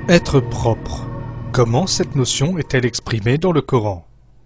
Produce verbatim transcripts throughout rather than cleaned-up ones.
Être propre. Comment cette notion est-elle exprimée dans le Coran?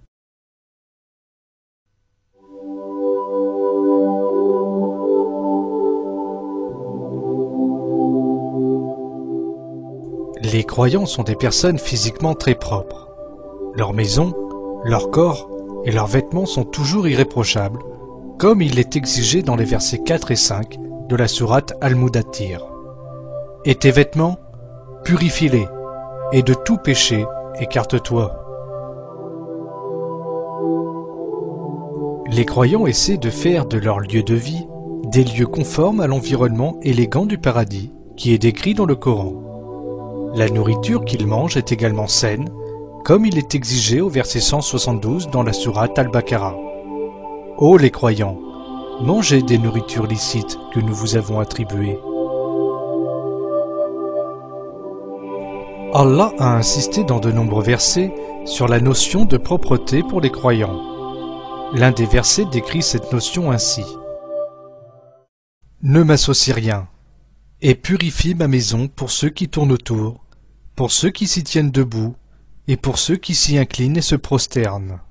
Les croyants sont des personnes physiquement très propres. Leur maison, leur corps et leurs vêtements sont toujours irréprochables, comme il est exigé dans les versets quatre et cinq de la sourate Al-Mudaththir. Et tes vêtements, purifie-les, et de tout péché, écarte-toi. Les croyants essaient de faire de leur lieu de vie des lieux conformes à l'environnement élégant du paradis qui est décrit dans le Coran. La nourriture qu'ils mangent est également saine, comme il est exigé au verset cent soixante-douze dans la sourate Al-Baqarah. Ô les croyants, mangez des nourritures licites que nous vous avons attribuées. Allah a insisté dans de nombreux versets sur la notion de propreté pour les croyants. L'un des versets décrit cette notion ainsi. Ne m'associe rien, et purifie ma maison pour ceux qui tournent autour, pour ceux qui s'y tiennent debout, et pour ceux qui s'y inclinent et se prosternent.